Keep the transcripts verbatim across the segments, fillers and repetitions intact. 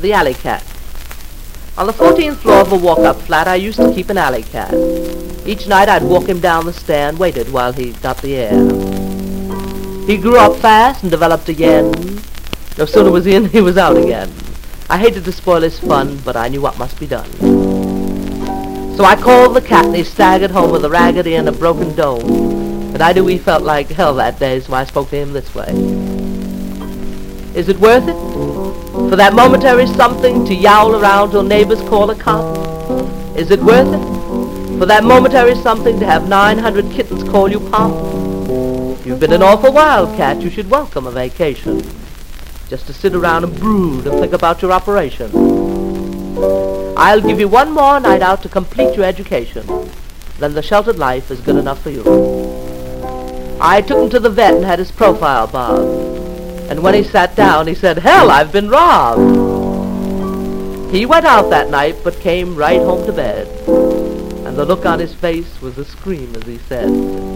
The alley cat. On the fourteenth floor of a walk-up flat, I used to keep an alley cat. Each night I'd walk him down the stair and waited while he got the air. He grew up fast and developed a yen. No sooner was he in, he was out again. I hated to spoil his fun, but I knew what must be done. So I called the cat and he staggered home with a raggedy and a broken dome. And I knew he felt like hell that day, so I spoke to him this way. Is it worth it? For that momentary something to yowl around till neighbors call a cop? Is it worth it? For that momentary something to have nine hundred kittens call you pop? You've been an awful wildcat, you should welcome a vacation. Just to sit around and brood and think about your operation. I'll give you one more night out to complete your education. Then the sheltered life is good enough for you. I took him to the vet and had his profile bobbed. And when he sat down, he said, "Hell, I've been robbed." He went out that night, but came right home to bed. And the look on his face was a scream as he said,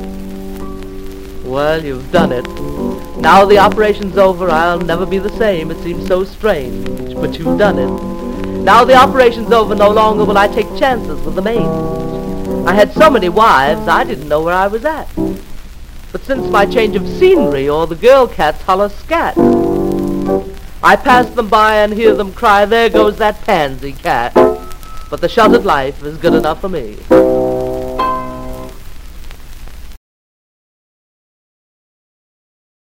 "Well, you've done it. Now the operation's over, I'll never be the same. It seems so strange, but you've done it. Now the operation's over, no longer will I take chances with the mange. I had so many wives, I didn't know where I was at. But since my change of scenery, or the girl cats holler scat, I pass them by and hear them cry, there goes that pansy cat. But the sheltered life is good enough for me."